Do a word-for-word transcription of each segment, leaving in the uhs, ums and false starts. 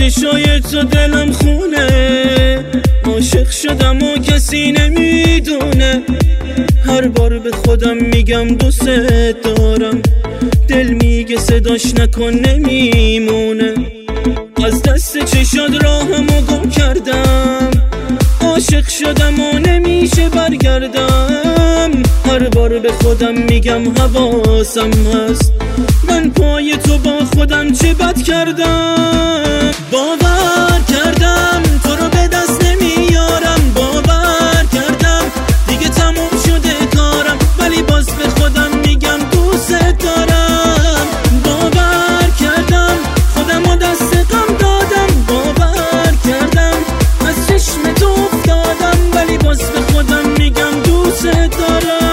چشای تو دلم خونه، عاشق شدم و کسی نمیدونه. هر بار به خودم میگم دوست دارم، دل میگه صداش نکن نمیمونه. از دست چشاد راهمو گم کردم، عاشق شدم و نمیشه برگردم. هر بار به خودم میگم حواسم هست، من پای تو با خودم چه بد کردم. باور کردم تو رو به دست نمیارم، باور کردم دیگه تموم شده کارم، ولی باز به خودم میگم دوست دارم. باور کردم خودم و دست غم دادم، باور کردم از چشم تو افتادم، ولی باز به خودم میگم دوست دارم.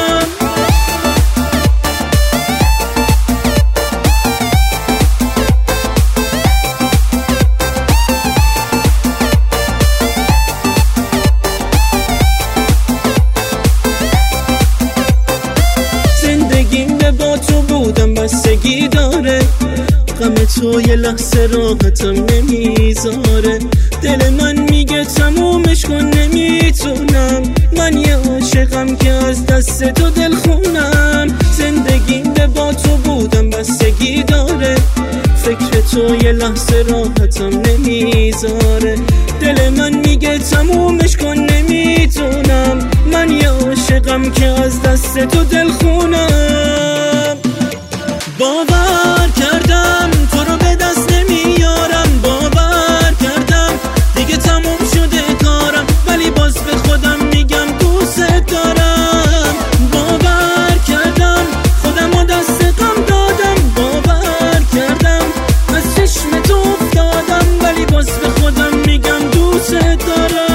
با تو بودم بستگی داره، غم تو یه لحظه راحتم نمیذاره. دل من میگه تمومش کن نمیتونم، من یه عاشقم که از دست تو دل خونم. زندگیم به با تو بودم بستگی داره، فکر تو یه لحظه راحتم نمیذاره. دل من میگه تمومش کن نمیتونم، من یه عاشقم که از دست تو دل خونم. باور کردم تو رو به دست نمیارم، باور کردم دیگه تموم شده کارم، ولی باز به خودم میگم دوست دارم. باور کردم خودم و دست غم دادم، باور کردم از چشم تو افتادم، ولی باز به خودم میگم دوست دارم.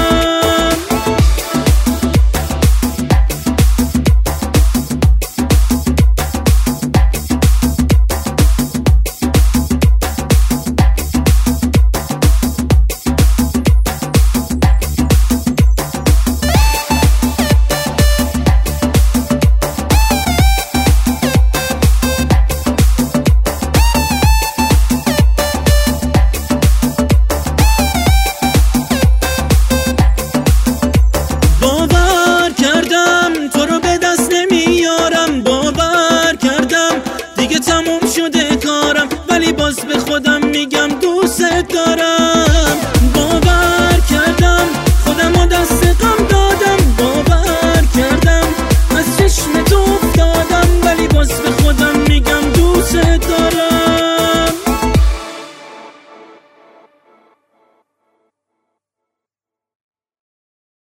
تموم شده کارم، ولی باز به خودم میگم